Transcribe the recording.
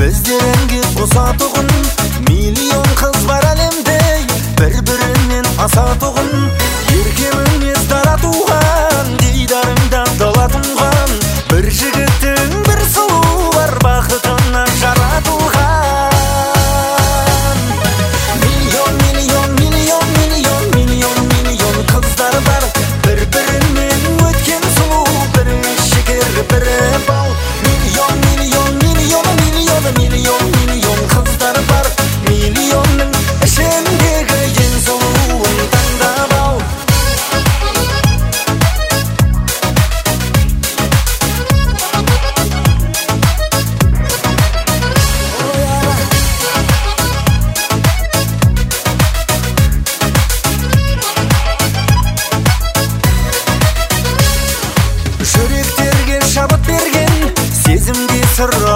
Көздеріңге ұзатуғын, миллион қыз бар әлемде, бір-бірінен асатуғын. Ерке мінез дара туған, дидарыңда дала тұнған, бір жігіттің бір сұлу бар, бақытынан жаратылған. Миллион, миллион, миллион, миллион, миллион, миллион қыздар бар, бір-бірінен өткен сұлу, бірі шекер, бірі бал. Миллион, миллион, миллион, миллион, миллион, миллион қыздар бар, миллионның ішіндегі ең сұлуын таңдап ал. Жүректерге шабыт берген, сезімге сыр